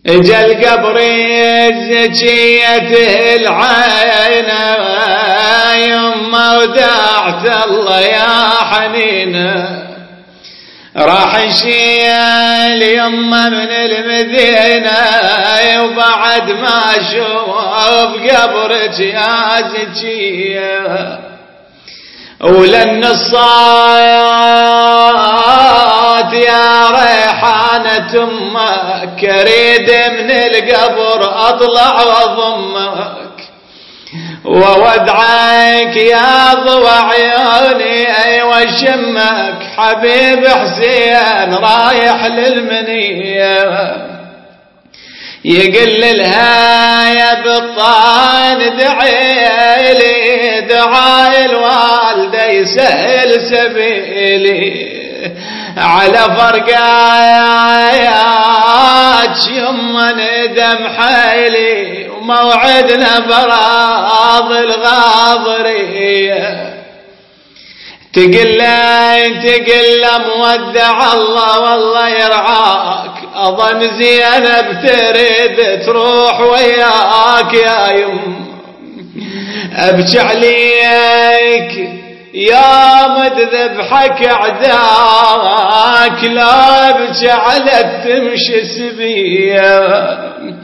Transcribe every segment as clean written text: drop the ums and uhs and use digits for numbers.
اجا القبر زكيته العين يما ودعت الله يا حنينه راح نشيل يما من المدينة وبعد ما اشوف قبرك يا زكية ولن الصوت يا ريحانة امك اريد من القبر اطلع واضمك وودعك يا ضوى عيوني وشمك حبيب حسين رايح للمنية يقل لها يا بطان دعيلي دعاء الوالدة يسهل سبيلي على فرقايات يما ندم حيلي وموعدنا براض الغاضرية تقل مودع الله والله يرعاك اظن زينب تريد تروح وياك يا يم ابكي عليك يا مذبحك اعداك لا ابكي على تمشي سبيه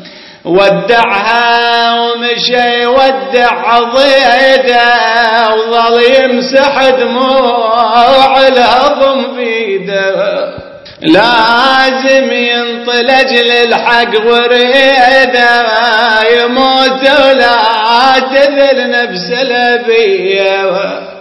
ودعها ومشي ودع ضيده وظل يمسح دموع الهضم بيده لازم ينطلج للحق وريده يموت ولا تذل نفس الابيه